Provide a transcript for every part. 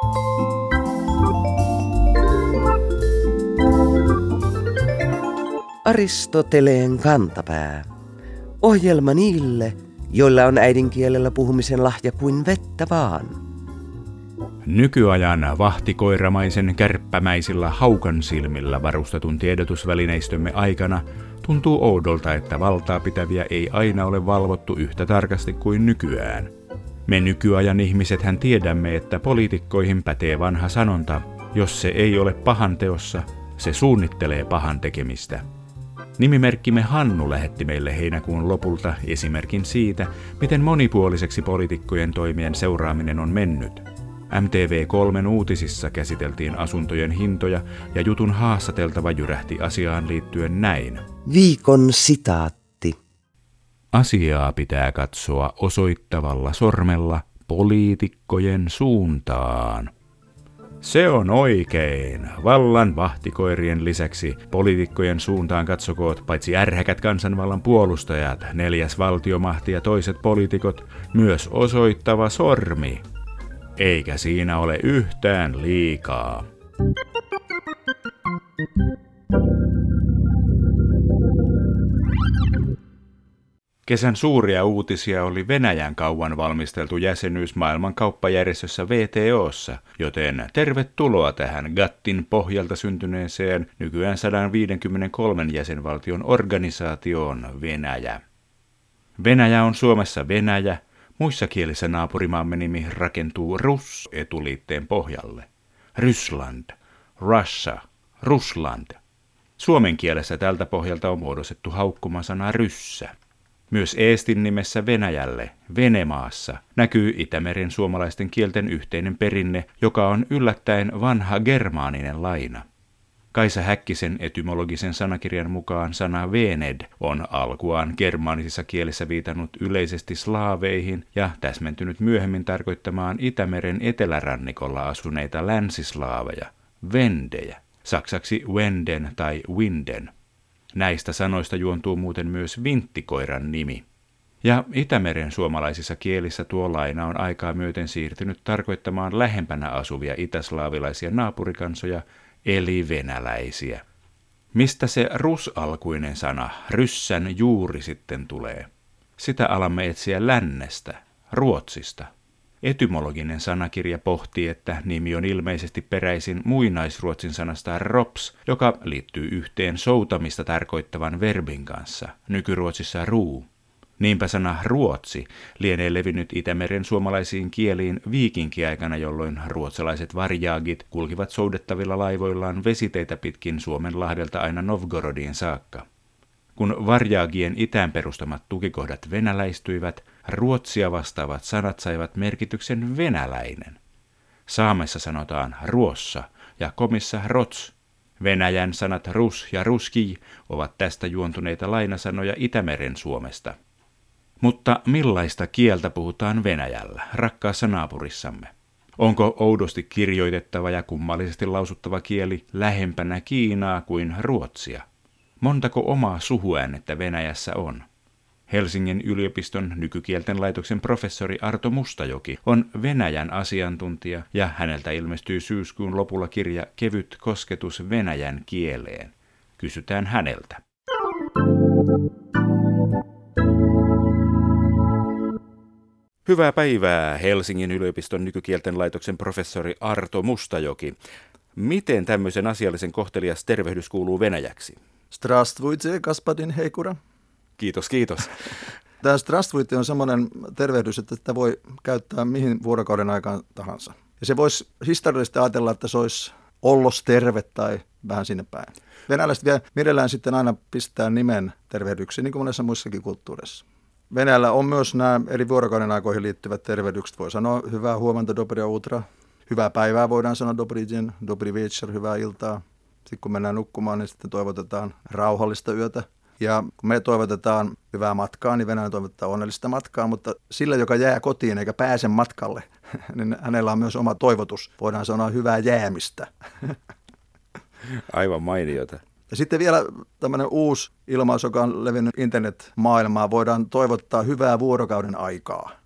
Aristoteleen kantapää. Ohjelma niille, joilla on äidinkielellä puhumisen lahja kuin vettä vaan. Nykyajan vahtikoiramaisen kärppämäisillä haukan silmillä varustetun tiedotusvälineistömme aikana tuntuu oudolta, että valtaa pitäviä ei aina ole valvottu yhtä tarkasti kuin nykyään. Me nykyajan ihmisethän tiedämme, että poliitikkoihin pätee vanha sanonta, jos se ei ole pahan teossa, se suunnittelee pahan tekemistä. Nimimerkkimme Hannu lähetti meille heinäkuun lopulta esimerkin siitä, miten monipuoliseksi poliitikkojen toimien seuraaminen on mennyt. MTV3 uutisissa käsiteltiin asuntojen hintoja ja jutun haastateltava jyrähti asiaan liittyen näin. Viikon sitaatti. Asiaa pitää katsoa osoittavalla sormella poliitikkojen suuntaan. Se on oikein. Vallan vahtikoirien lisäksi poliitikkojen suuntaan katsokoot paitsi ärhäkät kansanvallan puolustajat, neljäs valtiomahti ja toiset poliitikot, myös osoittava sormi. Eikä siinä ole yhtään liikaa. Kesän suuria uutisia oli Venäjän kauan valmisteltu jäsenyys maailman kauppajärjestössä WTO:ssa, joten tervetuloa tähän GATTin pohjalta syntyneeseen nykyään 153 jäsenvaltion organisaatioon Venäjä. Venäjä on Suomessa Venäjä, muissa kielissä naapurimaamme nimi rakentuu Rus-etuliitteen pohjalle. Ryssland, Russia, Rusland. Suomen kielessä tältä pohjalta on muodostettu haukkumasana ryssä. Myös eestin nimessä Venäjälle, Venemaassa, näkyy Itämeren suomalaisten kielten yhteinen perinne, joka on yllättäen vanha germaaninen laina. Kaisa Häkkisen etymologisen sanakirjan mukaan sana Vened on alkuaan germaanisissa kielissä viitannut yleisesti slaaveihin ja täsmentynyt myöhemmin tarkoittamaan Itämeren etelärannikolla asuneita länsislaaveja, vendejä, saksaksi Wenden tai Winden. Näistä sanoista juontuu muuten myös vinttikoiran nimi. Ja Itämeren suomalaisissa kielissä tuo laina on aikaa myöten siirtynyt tarkoittamaan lähempänä asuvia itäslaavilaisia naapurikansoja, eli venäläisiä. Mistä se rusalkuinen sana, ryssän juuri sitten tulee? Sitä alamme etsiä lännestä, Ruotsista. Etymologinen sanakirja pohtii, että nimi on ilmeisesti peräisin muinaisruotsin sanasta rops, joka liittyy yhteen soutamista tarkoittavan verbin kanssa, nykyruotsissa ruu. Niinpä sana ruotsi lienee levinnyt Itämeren suomalaisiin kieliin viikinkiaikana, jolloin ruotsalaiset varjaagit kulkivat soudettavilla laivoillaan vesiteitä pitkin Suomenlahdelta aina Novgorodiin saakka. Kun varjaagien itään perustamat tukikohdat venäläistyivät, ruotsia vastaavat sanat saivat merkityksen venäläinen. Saamessa sanotaan ruossa ja komissa rots. Venäjän sanat rus ja ruski ovat tästä juontuneita lainasanoja Itämeren Suomesta. Mutta millaista kieltä puhutaan Venäjällä, rakkaassa naapurissamme? Onko oudosti kirjoitettava ja kummallisesti lausuttava kieli lähempänä Kiinaa kuin ruotsia? Montako omaa suhuäänettä Venäjässä on? Helsingin yliopiston nykykielten laitoksen professori Arto Mustajoki on Venäjän asiantuntija ja häneltä ilmestyy syyskuun lopulla kirja Kevyt kosketus venäjän kieleen. Kysytään häneltä. Hyvää päivää, Helsingin yliopiston nykykielten laitoksen professori Arto Mustajoki. Miten tämmöisen asiallisen kohtelias tervehdys kuuluu venäjäksi? Здравствуйте, господин Heikura. Kiitos, kiitos. Tämä здравствуйте on semmoinen tervehdys, että sitä voi käyttää mihin vuorokauden aikaan tahansa. Ja se voisi historiallisesti ajatella, että se olisi ollos terve tai vähän sinne päin. Venäläiset vielä mielellään sitten aina pistää nimen tervehdyksiin, niin kuin monessa muissakin kulttuureissa. Venäjällä on myös nämä eri vuorokauden aikoihin liittyvät tervehdykset. Voi sanoa hyvää huomenta, dobré utra. Hyvää päivää voidaan sanoa dobrý den, dobrý večer, hyvää iltaa. Sitten kun mennään nukkumaan, niin sitten toivotetaan rauhallista yötä. Ja kun me toivotetaan hyvää matkaa, niin Venäjä toivottaa onnellista matkaa, mutta sillä, joka jää kotiin eikä pääse matkalle, niin hänellä on myös oma toivotus. Voidaan sanoa hyvää jäämistä. Aivan mainiota. Ja sitten vielä tämmöinen uusi ilmaus, joka on levinnyt internet-maailmaan, voidaan toivottaa hyvää vuorokauden aikaa.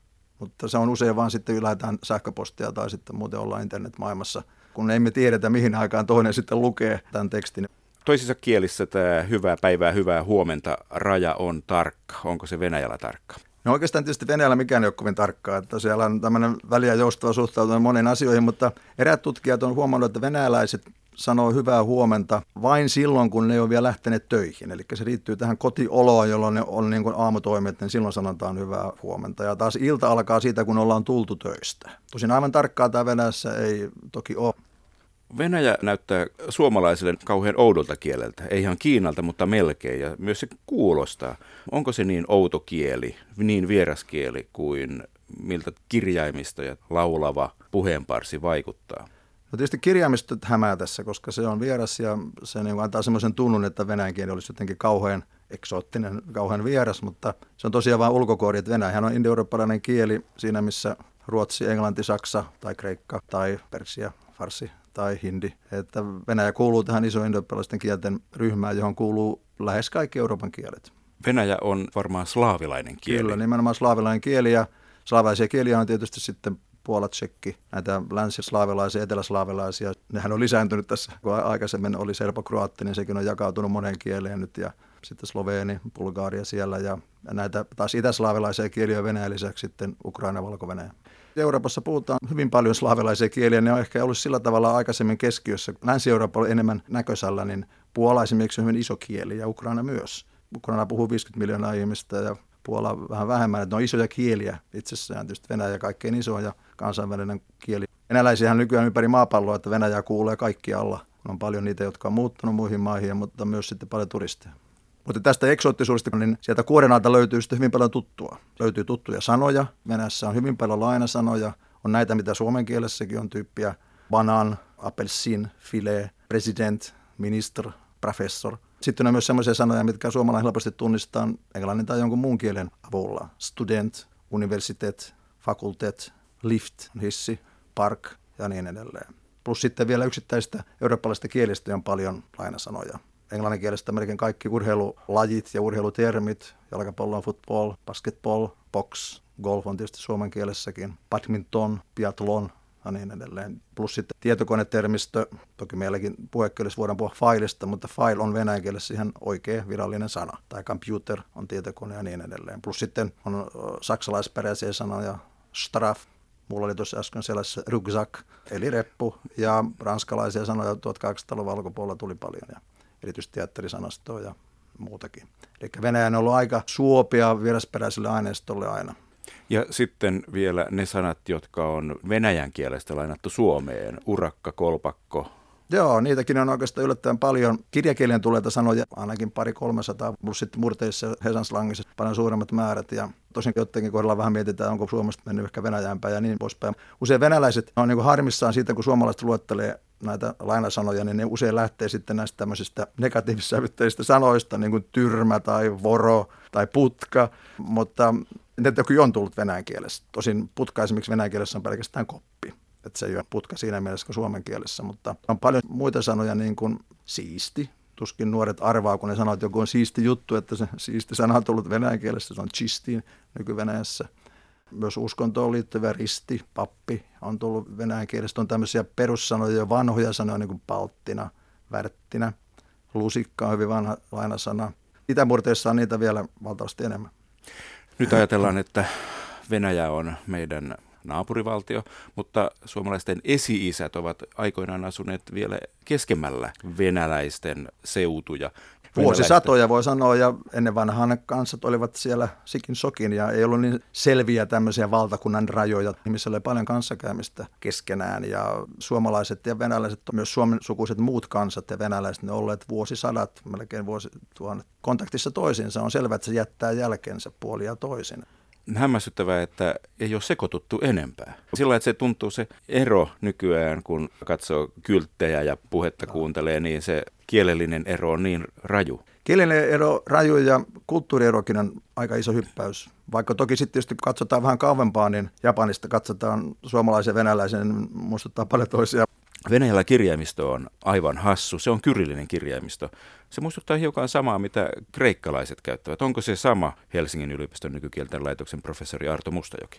mutta se on usein vaan sitten lähetään sähköpostia tai sitten muuten ollaan internetmaailmassa, kun emme tiedetä mihin aikaan toinen sitten lukee tämän tekstin. Toisissa kielissä tämä hyvää päivää, hyvää huomenta raja on tarkka. Onko se Venäjällä tarkka? No oikeastaan tietysti Venäjällä mikään ei ole kovin tarkkaa, että siellä on tämmöinen väliä joustava suhtautuminen moniin asioihin, mutta eräät tutkijat on huomannut, että venäläiset sanoo hyvää huomenta vain silloin, kun ne on vielä lähteneet töihin. Eli se liittyy tähän kotioloon, jolloin ne on niin kuin aamutoimet, niin silloin sanotaan hyvää huomenta. Ja taas ilta alkaa siitä, kun ollaan tultu töistä. Tosin aivan tarkkaa tämä Venäjässä ei toki ole. Venäjä näyttää suomalaisille kauhean oudolta kieleltä. Ei ihan Kiinalta, mutta melkein. Ja myös se kuulostaa. Onko se niin outo kieli, niin vieras kieli kuin miltä kirjaimisto ja laulava puheenparsi vaikuttaa? No tietysti kirjaimistot hämää tässä, koska se on vieras ja se niin antaa semmoisen tunnun, että venäjän kieli olisi jotenkin kauhean eksoottinen, kauhean vieras, mutta se on tosiaan vain ulkokoodi, että Venäjähän on indoeurooppalainen kieli siinä, missä ruotsi, englanti, saksa tai kreikka tai persia, farsi tai hindi. Että Venäjä kuuluu tähän iso indoeurooppalaisten kielten ryhmään, johon kuuluu lähes kaikki Euroopan kielet. Venäjä on varmaan slaavilainen kieli. Kyllä, nimenomaan slaavilainen kieli ja slaavilaisia kieliä on tietysti sitten Puola, Tsekki, näitä länsislaavilaisia, eteläslaavilaisia. Nehän on lisääntynyt tässä, kun aikaisemmin oli serbo-kroatti, niin sekin on jakautunut moneen kieleen nyt ja sitten sloveeni, Bulgaria siellä ja näitä taas itäslaavilaisia kieliä Venäjän lisäksi sitten Ukraina, Valko-Venäjä. Euroopassa puhutaan hyvin paljon slaavilaisia kieliä, ne on ehkä ollut sillä tavalla aikaisemmin keskiössä. Länsi-Eurooppa on enemmän näkösällä, niin Puola esimerkiksi on hyvin iso kieli ja Ukraina myös. Ukraina puhuu 50 miljoonaa ihmistä ja Puola vähän vähemmän, että ne on isoja kieliä itsessään, tietysti Venäjä kaikkein isoin ja kansainvälinen kieli. Venäläisiähän nykyään ympäri maapalloa, että Venäjää kuulee kaikkialla. On paljon niitä, jotka on muuttunut muihin maihin, mutta myös sitten paljon turisteja. Mutta tästä eksoottisuudesta, niin sieltä kuoren alta löytyy sitten hyvin paljon tuttua. Löytyy tuttuja sanoja. Venäjässä on hyvin paljon lainasanoja. On näitä, mitä suomen kielessäkin on tyyppiä. Banan, appelsin, filet, president, minister, professor. Sitten on myös sellaisia sanoja, mitkä suomalainen helposti tunnistaa englannin tai jonkun muun kielen avulla. Student, universitet, fakultet, lift, hissi, park ja niin edelleen. Plus sitten vielä yksittäistä eurooppalaisista kielistä on paljon lainasanoja. Englannin kielestä melkein kaikki urheilulajit ja urheilutermit, jalkapallo, football, basketball, box, golf on tietysti suomen kielessäkin, badminton, biathlon ja niin edelleen. Plus sitten tietokonetermistö, toki meilläkin puhekielessä voidaan puhua fileista, mutta file on venäjän kielessä ihan oikea virallinen sana. Tai computer on tietokone ja niin edelleen. Plus sitten on saksalaisperäisiä sanoja, straf, mulla oli tuossa äsken sellaisessa rucksack, eli reppu, ja ranskalaisia sanoja 1800-luvun alkupuolella tuli paljon, ja erityisesti teatterisanastoa ja muutakin. Eli Venäjä on ollut aika suopia vierasperäiselle aineistolle aina. Ja sitten vielä ne sanat, jotka on venäjän kielestä lainattu suomeen, urakka, kolpakko. Joo, niitäkin on oikeastaan yllättävän paljon. Kirjakielen tuleita sanoja ainakin 200-300, plus sitten murteissa ja hesanslangissa paljon suuremmat määrät. Ja tosin jotenkin kohdalla vähän mietitään, onko Suomesta mennyt ehkä Venäjään päin ja niin poispäin. Usein venäläiset on niin kuin harmissaan siitä, kun suomalaiset luettelee näitä lainasanoja, niin ne usein lähtee sitten näistä tämmöisistä negatiivissävytteisistä sanoista, niin kuin tyrmä tai voro tai putka, mutta ne toki on tullut venäjän kielessä. Tosin putka esimerkiksi venäjän kielessä on pelkästään koppi. Että se ei ole putka siinä mielessä kuin suomen kielessä, mutta on paljon muita sanoja niin kuin siisti. Tuskin nuoret arvaa, kun ne sanoo, että joku on siisti juttu, että se siisti sana on tullut venäjän kielessä, se on chistiin nyky-Venäjässä. Myös uskontoon liittyvä risti, pappi on tullut venäjän kielestä. On tämmöisiä perussanoja ja vanhoja sanoja niin kuin palttina, värttinä, lusikka on hyvin vanha lainasana. Itämurteissa on niitä vielä valtavasti enemmän. Nyt ajatellaan, että Venäjä on meidän naapurivaltio, mutta suomalaisten esi-isät ovat aikoinaan asuneet vielä keskemmällä venäläisten seutuja. Vuosisatoja voi sanoa, ja ennen vanhaan kansat olivat siellä sikin sokin, ja ei ollut niin selviä tämmöisiä valtakunnan rajoja, missä oli paljon kanssakäymistä keskenään, ja suomalaiset ja venäläiset, myös suomen sukuiset muut kansat ja venäläiset, ne olleet vuosisadat, melkein vuosituhannet kontaktissa toisiinsa. On selvää, että se jättää jälkeensä puolia ja toisin. Hämmästyttävää, että ei ole sekoituttu enempää. Sillä että se tuntuu se ero nykyään, kun katsoo kylttejä ja puhetta kuuntelee, niin se kielellinen ero on niin raju. Kielellinen ero raju ja kulttuurierokin on aika iso hyppäys. Vaikka toki sitten tietysti katsotaan vähän kauempaa, niin Japanista katsotaan suomalaisen ja venäläisen, niin muistuttaa paljon toisia. Venäjällä kirjaimisto on aivan hassu. Se on kyrillinen kirjaimisto. Se muistuttaa hiukan samaa, mitä kreikkalaiset käyttävät. Onko se sama Helsingin yliopiston nykykielten laitoksen professori Arto Mustajoki?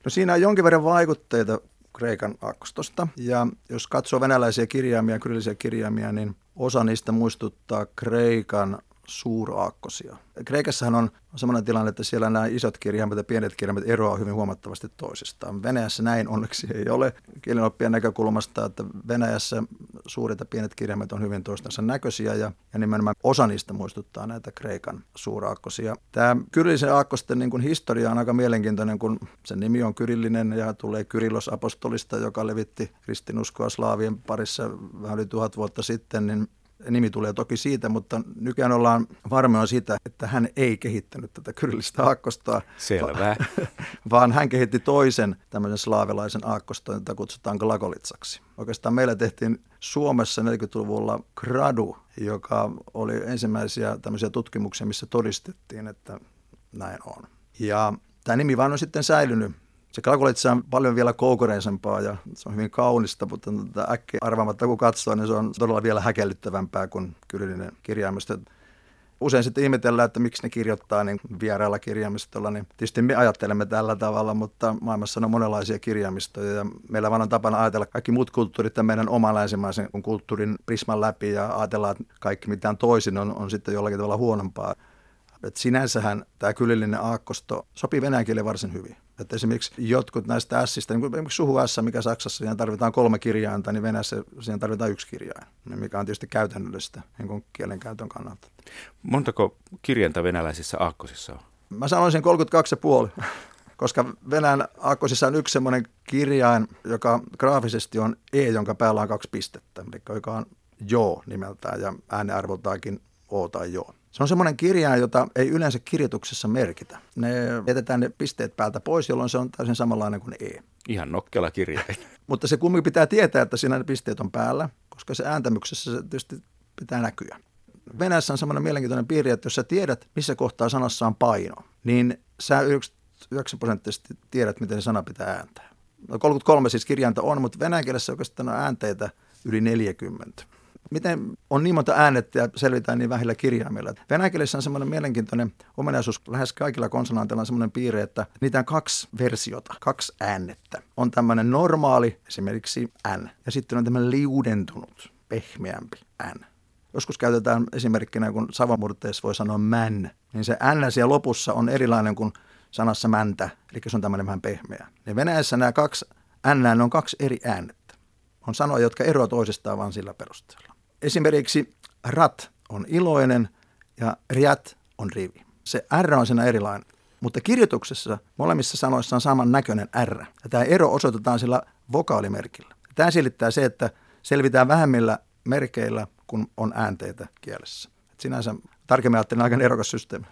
No siinä on jonkin verran vaikutteita kreikan aakkostosta, ja jos katsoo venäläisiä kirjaimia, kyrillisiä kirjaimia, niin osa niistä muistuttaa Kreikan suuraakkosia. Kreikassahan on sellainen tilanne, että siellä nämä isot kirjaimet ja pienet kirjaimet eroavat hyvin huomattavasti toisistaan. Venäjässä näin onneksi ei ole kielenoppien näkökulmasta, että Venäjässä suuret ja pienet kirjaimet on hyvin toistensa näköisiä ja nimenomaan osa niistä muistuttaa näitä Kreikan suuraakkosia. Tämä kyrillisen aakkosten niin kuin historia on aika mielenkiintoinen, kun sen nimi on kyrillinen ja tulee Kyrillos apostolista, joka levitti kristinuskoa slaavien parissa vähän yli 1000 vuotta sitten, niin nimi tulee toki siitä, mutta nykyään ollaan varmoja siitä, että hän ei kehittänyt tätä kyrillistä aakkostoa. Selvä. Vaan hän kehitti toisen tämmöisen slaavilaisen aakkoston, jota kutsutaan glagolitsaksi. Oikeastaan meillä tehtiin Suomessa 40-luvulla gradu, joka oli ensimmäisiä tämmöisiä tutkimuksia, missä todistettiin, että näin on. Ja tämä nimi vaan on sitten säilynyt. Se glagolitsa on paljon vielä koukoreisempaa ja se on hyvin kaunista, mutta äkkiä arvaamatta kun katsoo, niin se on todella vielä häkellyttävämpää kuin kyrillinen kirjaimisto. Usein sitten ihmetellään, että miksi ne kirjoittaa niin vierailla kirjaimistolla, niin tietysti me ajattelemme tällä tavalla, mutta maailmassa on monenlaisia kirjaimistoja ja meillä vaan on tapana ajatella kaikki muut kulttuurit tämän oman länsimaisen kulttuurin prisman läpi ja ajatellaan, että kaikki mitään toisin on sitten jollakin tavalla huonompaa. Et sinänsähän tämä kyrillinen aakkosto sopii venäjän kielen varsin hyvin. Että esimerkiksi jotkut näistä ässistä, niin kuin esimerkiksi suhu S, mikä Saksassa, siinä tarvitaan 3 kirjainta, niin Venäjässä siinä tarvitaan 1 kirjain, mikä on tietysti käytännöllistä niin kuin kielenkäytön kannalta. Montako kirjainta venäläisissä aakkosissa on? Mä sanoisin 32,5, koska Venäjän aakkosissa on yksi semmoinen kirjain, joka graafisesti on E, jonka päällä on 2 pistettä, eli joka on joo nimeltään ja äänearvoltaakin O tai joo. Se on semmoinen kirjain, jota ei yleensä kirjoituksessa merkitä. Ne jätetään ne pisteet päältä pois, jolloin se on täysin samanlainen kuin E. Ihan nokkela kirjain. Mutta se kumminkin pitää tietää, että siinä ne pisteet on päällä, koska se ääntämyksessä se tietysti pitää näkyä. Venäjässä on semmoinen mielenkiintoinen piirre, että jos sä tiedät, missä kohtaa sanassa on paino, niin sä 99% tiedät, miten se sana pitää ääntää. No 33 siis kirjainta on, mutta venäjän kielessä oikeastaan on äänteitä yli 40. Miten on niin monta äänettä ja selvitään niin vähillä kirjaimilla? Venäjän kielessä on semmoinen mielenkiintoinen ominaisuus, lähes kaikilla konsonanteilla on semmoinen piirre, että niitä on 2 versiota, 2 äännettä. On tämmöinen normaali, esimerkiksi N, ja sitten on tämmöinen liudentunut, pehmeämpi N. Joskus käytetään esimerkkinä, kun savomurteessa voi sanoa män, niin se N siellä lopussa on erilainen kuin sanassa mäntä, eli se on tämmöinen vähän pehmeä. Ja Venäjässä nämä 2 N on 2 eri äänettä. On sanoja, jotka eroavat toisistaan vain sillä perusteella. Esimerkiksi rat on iloinen ja riat on rivi. Se R on siinä erilainen, mutta kirjoituksessa molemmissa sanoissa on saman näköinen R. Ja tämä ero osoitetaan sillä vokaalimerkillä. Tämä selittää se, että selvitään vähemmillä merkeillä, kun on äänteitä kielessä. Et sinänsä tarkemmin ajattelen aika nerokas systeemi.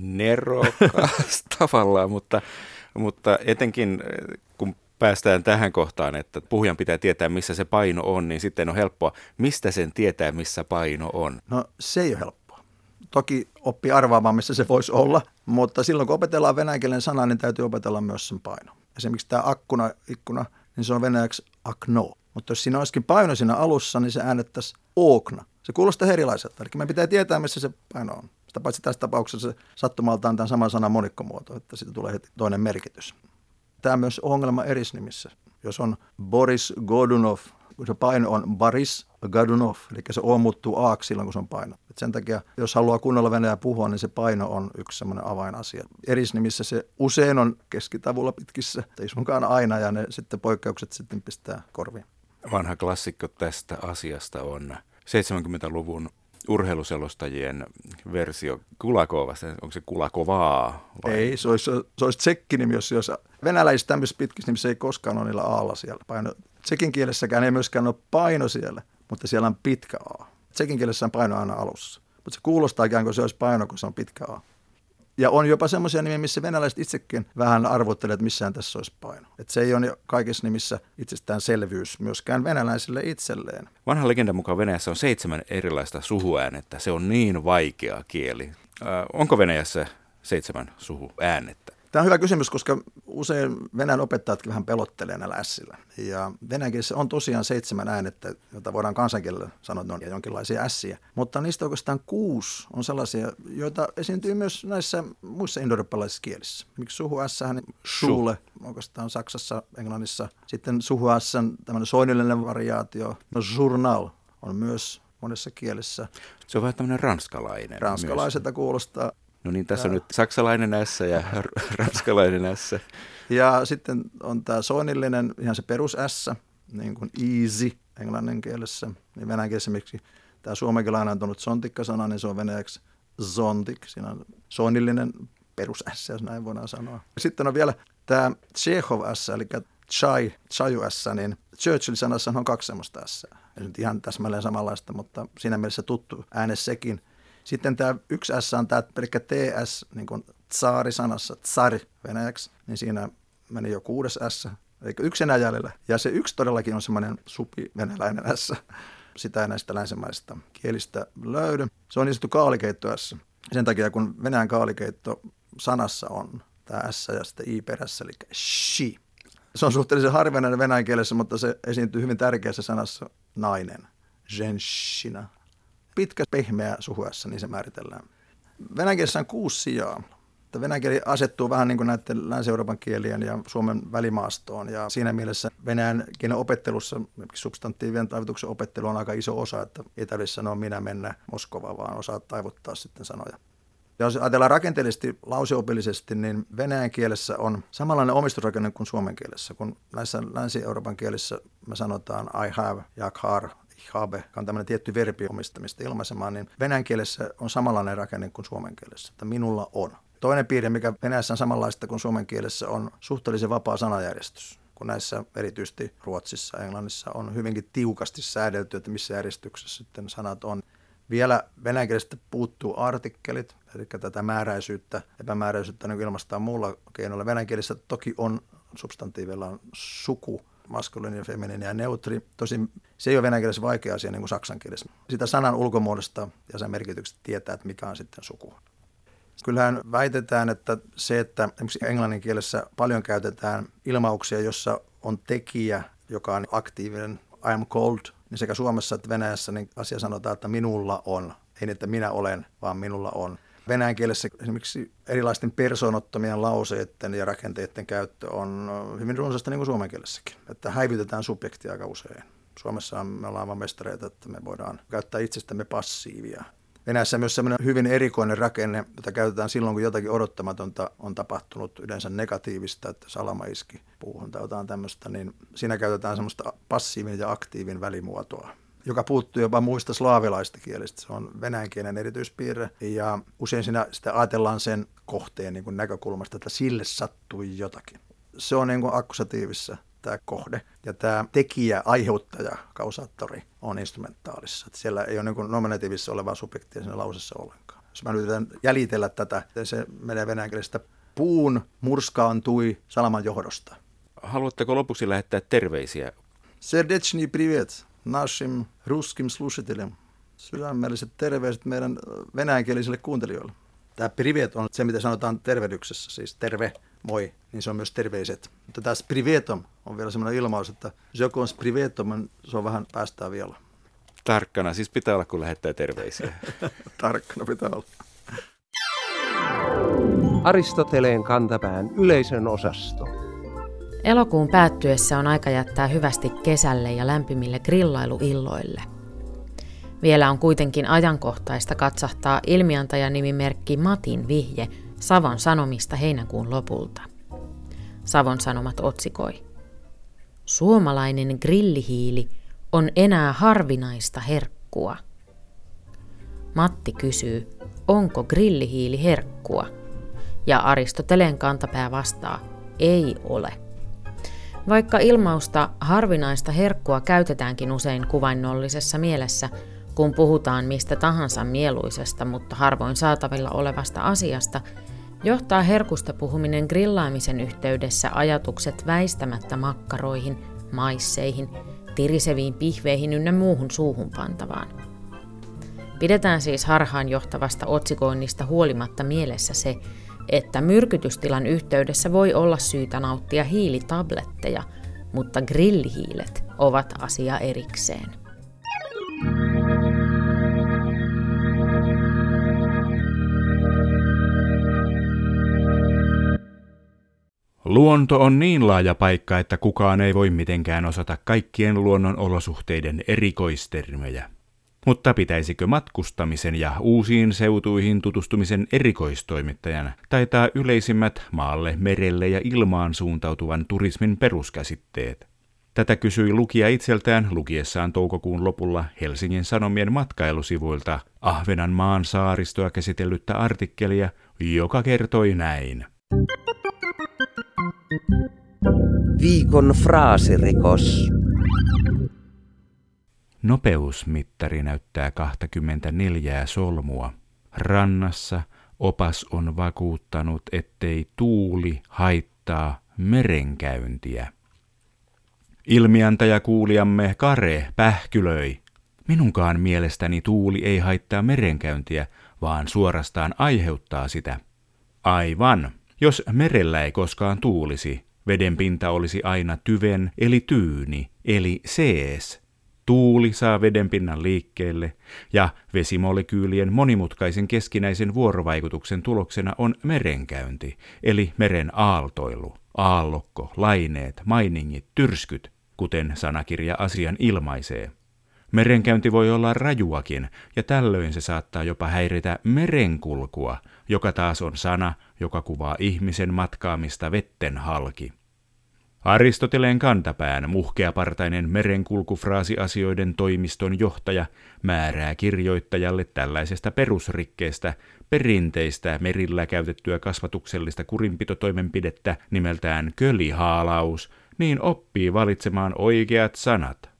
Nerokas tavallaan, mutta etenkin kun päästään tähän kohtaan, että puhujan pitää tietää, missä se paino on, niin sitten on helppoa. Mistä sen tietää, missä paino on? No se ei ole helppoa. Toki oppii arvaamaan, missä se voisi olla, mutta silloin kun opetellaan venäjän kielen sanaa, niin täytyy opetella myös sen paino. Esimerkiksi tämä akkuna, ikkuna, niin se on venäjäksi akno. Mutta jos siinä olisikin paino siinä alussa, niin se äännettäisiin okna. Se kuulostaa erilaiselta. Eli meidän pitää tietää, missä se paino on. Sitä paitsi tässä tapauksessa se sattumaltaan tämän saman sanan monikkomuoto, että siitä tulee heti toinen merkitys. Tämä on myös ongelma erisnimissä. Jos on Boris Godunov, kun se paino on Boris Godunov, eli se O muuttuu A:ksi silloin, kun se on paino. Et sen takia, jos haluaa kunnolla venäjää puhua, niin se paino on yksi semmoinen avainasia. Erisnimissä se usein on keskitavulla pitkissä, ei sunkaan aina, ja ne sitten poikkeukset sitten pistää korviin. Vanha klassikko tästä asiasta on 70-luvun urheiluselostajien versio Kulakovasta. Onko se Kulakovaa? Vai? Ei, se olisi tsekkinimi, jos venäläisissä tämmöisissä pitkissä nimissä ei koskaan ole niillä aalla siellä paino. Tsekin kielessäkään ei myöskään ole paino siellä, mutta siellä on pitkä A. Tsekin kielessä on paino aina alussa, mutta se kuulostaa ikään kuin se olisi paino, kun se on pitkä A. Ja on jopa semmoisia nimiä, missä venäläiset itsekin vähän arvottelevat, että missään tässä olisi paino. Että se ei ole kaikissa nimissä itsestäänselvyys myöskään venäläisille itselleen. Vanhan legendan mukaan Venäjässä on 7 erilaista suhuäänettä. Se on niin vaikea kieli. Onko Venäjässä 7 suhuäänettä? Tämä on hyvä kysymys, koska usein Venäjän opettajatkin vähän pelottelee näillä ässillä. Ja venäjän kielessä on tosiaan 7 äänettä, joita voidaan kansankielellä sanoa, että ne on jonkinlaisia ässiä. Mutta niistä oikeastaan 6 on sellaisia, joita esiintyy myös näissä muissa indoeurooppalaisissa kielissä. Esimerkiksi suhu ässähän, schule, oikeastaan Saksassa, Englannissa. Sitten suhu ässän tämmöinen soinnillinen variaatio, journal on myös monessa kielessä. Se on vähän tämmöinen ranskalainen. Ranskalaiselta kuulostaa. No niin, tässä on nyt saksalainen S ja ranskalainen S. Ja sitten on tämä soinnillinen, ihan se perus S, niin kuin easy englannin kielessä. Niin venäjän kielessä miksi tämä suomenkielainen on tullut sontikka-sana, niin se on venäjäksi zontik. Siinä on soinnillinen perus S, jos näin voidaan sanoa. Sitten on vielä tämä Tšechov S, eli chaju S, niin Churchill-sanassa on 2 semmoista S. Ei nyt ihan täsmälleen samanlaista, mutta siinä mielessä tuttu ääne sekin. Sitten tämä 1 S on tämä pelkkä TS, niin kuin tsaari-sanassa, tsari venäjäksi, niin siinä meni jo 6 S, eli 1 enää jäljellä. Ja se 1 todellakin on semmoinen supi-venäläinen S. Sitä ei näistä länsimaisista kielistä löydy. Se on niin sanottu kaalikeitto S. Sen takia, kun venäjän kaalikeitto sanassa on tämä S ja sitten I perässä, eli shi. Se on suhteellisen harvinainen venäjän kielessä, mutta se esiintyy hyvin tärkeässä sanassa nainen, zhenshina. Pitkä, pehmeä suhuessa, niin se määritellään. Venäjän kielessä on 6 sijaa. Venäjän kieli asettuu vähän niin kuin näiden Länsi-Euroopan kielien ja Suomen välimaastoon. Ja siinä mielessä venäjän kielen opettelussa, substantiivien taivutuksen opettelu on aika iso osa, että ei tarvitse sanoa minä mennä Moskovaan, vaan osaa taivuttaa sitten sanoja. Ja jos ajatellaan rakenteellisesti, lauseopillisesti, niin venäjän kielessä on samanlainen omistusrakenne kuin suomen kielessä. Kun näissä Länsi-Euroopan kielissä me sanotaan I have, jag har, ich habe, joka on tämmöinen tietty verbi omistamista ilmaisemaan, niin venäjän kielessä on samanlainen rakenne kuin suomen kielessä, että minulla on. Toinen piirre, mikä venäjässä on samanlaista kuin suomen kielessä, on suhteellisen vapaa sanajärjestys. Kun näissä erityisesti Ruotsissa ja Englannissa on hyvinkin tiukasti säädelty, että missä järjestyksessä sitten sanat on. Vielä venäjän kielestä puuttuu artikkelit, eli tätä määräisyyttä, epämääräisyyttä niin ilmaistaan muulla keinolla. Venäjän kielessä toki on substantiivilla on suku, maskuliini, feminiini ja neutri. Tosin se ei ole venäjän kielessä vaikea asia niin kuin saksan kielessä. Sitä sanan ulkomuodosta ja sen merkityksestä tietää, että mikä on sitten suku. Kyllähän väitetään, että se, että esimerkiksi englannin kielessä paljon käytetään ilmauksia, jossa on tekijä, joka on aktiivinen, I am cold, niin sekä Suomessa että Venäjässä niin asia sanotaan, että minulla on. Ei niin, että minä olen, vaan minulla on. Venäjän kielessä esimerkiksi erilaisten persoonattomien lauseiden ja rakenteiden käyttö on hyvin runsasta niin kuin suomen kielessäkin. Että häivytetään subjektia aika usein. Suomessa me ollaan aivan mestareita, että me voidaan käyttää itsestämme passiivia. Venäjässä on myös sellainen hyvin erikoinen rakenne, jota käytetään silloin, kun jotakin odottamatonta on tapahtunut, yleensä negatiivista, että salama iski puuhun tai jotain tämmöistä, niin siinä käytetään semmoista passiivin ja aktiivin välimuotoa, joka puuttuu jopa muista slaavilaista kielistä. Se on venäjän kielen erityispiirre ja usein siinä sitä ajatellaan sen kohteen niin kuin näkökulmasta, että sille sattui jotakin. Se on niin kuin akkusatiivissa tämä kohde ja tämä tekijä, aiheuttaja, kausaattori on instrumentaalissa. Että siellä ei ole niin kuin nominatiivissa olevaa subjektia siinä lausessa ollenkaan. Jos mä yritän jäljitellä tätä, se menee venäjän kielestä puun murskaantui salaman johdosta. Haluatteko lopuksi lähettää terveisiä? Serdechny privet našim ruskim slušateljam. Sydämelliset terveiset meidän venäjänkielisille kuuntelijoille. Tämä privet on se, mitä sanotaan tervehdyksessä, siis terve, moi, niin se on myös terveiset. Mutta tässä privetom on vielä sellainen ilmaus, että joku on privetom, se on vähän päästään vielä. Tarkkana siis pitää olla, kun lähettää terveisiä. Tarkkana pitää olla. Aristoteleen kantapään yleisön osasto. Elokuun päättyessä on aika jättää hyvästi kesälle ja lämpimille grillailuilloille. Vielä on kuitenkin ajankohtaista katsahtaa ilmiantajanimimerkki Matin vihje Savon Sanomista heinäkuun lopulta. Savon Sanomat otsikoi: Suomalainen grillihiili on enää harvinaista herkkua. Matti kysyy, onko grillihiili herkkua? Ja Aristoteleen kantapää vastaa, ei ole. Vaikka ilmausta harvinaista herkkua käytetäänkin usein kuvainnollisessa mielessä, kun puhutaan mistä tahansa mieluisesta, mutta harvoin saatavilla olevasta asiasta, johtaa herkusta puhuminen grillaamisen yhteydessä ajatukset väistämättä makkaroihin, maisseihin, tiriseviin pihveihin ynnä muuhun suuhun pantavaan. Pidetään siis harhaanjohtavasta otsikoinnista huolimatta mielessä se, että myrkytystilan yhteydessä voi olla syytä nauttia hiilitabletteja, mutta grillihiilet ovat asia erikseen. Luonto on niin laaja paikka, että kukaan ei voi mitenkään osata kaikkien luonnon olosuhteiden erikoistermejä. Mutta pitäisikö matkustamisen ja uusiin seutuihin tutustumisen erikoistoimittajan taitaa yleisimmät maalle, merelle ja ilmaan suuntautuvan turismin peruskäsitteet? Tätä kysyi lukija itseltään lukiessaan toukokuun lopulla Helsingin Sanomien matkailusivuilta Ahvenanmaan saaristoa käsitellyttä artikkelia, joka kertoi näin. Viikon fraasirikos. Nopeusmittari näyttää 24 solmua. Rannassa opas on vakuuttanut, ettei tuuli haittaa merenkäyntiä. Ilmiantaja kuulijamme Kare pähkylöi. Minunkaan mielestäni tuuli ei haittaa merenkäyntiä, vaan suorastaan aiheuttaa sitä. Aivan. Jos merellä ei koskaan tuulisi, veden pinta olisi aina tyven eli tyyni eli sees. Tuuli saa vedenpinnan liikkeelle ja vesimolekyylien monimutkaisen keskinäisen vuorovaikutuksen tuloksena on merenkäynti eli meren aaltoilu, aallokko, laineet, mainingit, tyrskyt, kuten sanakirja asian ilmaisee. Merenkäynti voi olla rajuakin ja tällöin se saattaa jopa häiritä merenkulkua, joka taas on sana, joka kuvaa ihmisen matkaamista vetten halki. Aristoteleen kantapään muhkeapartainen merenkulkufraasiasioiden toimiston johtaja määrää kirjoittajalle tällaisesta perusrikkeestä perinteistä merillä käytettyä kasvatuksellista kurinpitotoimenpidettä nimeltään kölihaalaus, niin oppii valitsemaan oikeat sanat.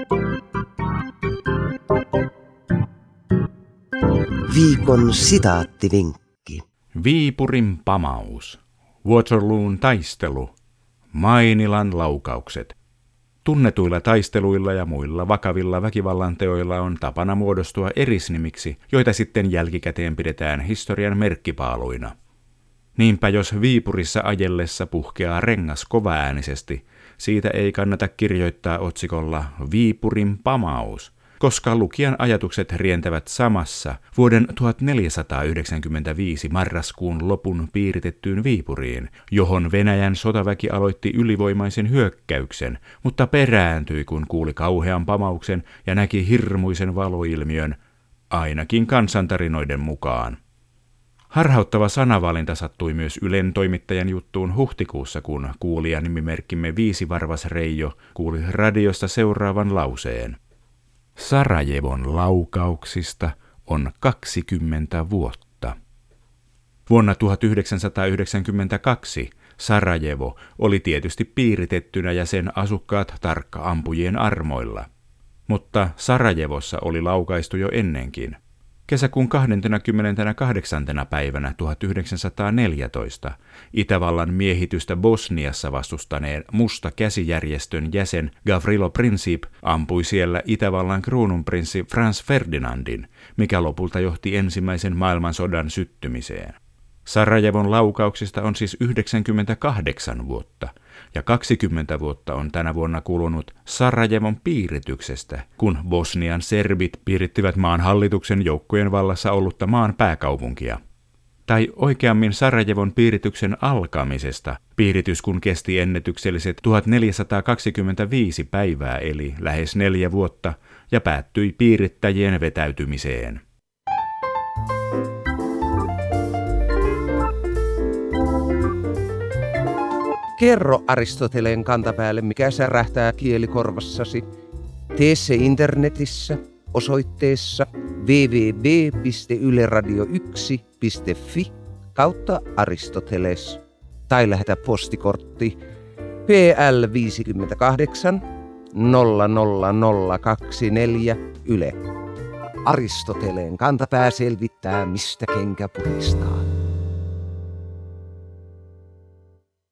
Viikon sitaattivinkki. Viipurin pamaus. Waterloon taistelu. Mainilan laukaukset. Tunnetuilla taisteluilla ja muilla vakavilla väkivallanteoilla on tapana muodostua erisnimiksi, joita sitten jälkikäteen pidetään historian merkkipaaluina. Niinpä jos Viipurissa ajellessa puhkeaa rengas kovaäänisesti, siitä ei kannata kirjoittaa otsikolla Viipurin pamaus, koska lukijan ajatukset rientävät samassa vuoden 1495 marraskuun lopun piiritettyyn Viipuriin, johon Venäjän sotaväki aloitti ylivoimaisen hyökkäyksen, mutta perääntyi kun kuuli kauhean pamauksen ja näki hirmuisen valoilmiön, ainakin kansantarinoiden mukaan. Harhauttava sanavalinta sattui myös Ylen toimittajan juttuun huhtikuussa, kun kuulijanimimerkkimme Viisivarvas Reijo kuuli radiosta seuraavan lauseen. Sarajevon laukauksista on 20 vuotta. Vuonna 1992 Sarajevo oli tietysti piiritettynä ja sen asukkaat tarkka-ampujien armoilla. Mutta Sarajevossa oli laukaistu jo ennenkin. Kesäkuun 28. päivänä 1914 Itävallan miehitystä Bosniassa vastustaneen musta käsijärjestön jäsen Gavrilo Princip ampui siellä Itävallan kruununprinssi Franz Ferdinandin, mikä lopulta johti ensimmäisen maailmansodan syttymiseen. Sarajevon laukauksista on siis 98 vuotta, ja 20 vuotta on tänä vuonna kulunut Sarajevon piirityksestä, kun Bosnian serbit piirittivät maan hallituksen joukkojen vallassa ollutta maan pääkaupunkia. Tai oikeammin Sarajevon piirityksen alkamisesta, piiritys kun kesti ennätykselliset 1425 päivää eli lähes 4 vuotta, ja päättyi piirittäjien vetäytymiseen. Kerro Aristoteleen kantapäälle, mikä särähtää kielikorvassasi. Tee se internetissä osoitteessa www.yleradio1.fi/Aristoteles tai lähetä postikortti PL 58 00024 Yle. Aristoteleen kantapää selvittää, mistä kenkä puristaa.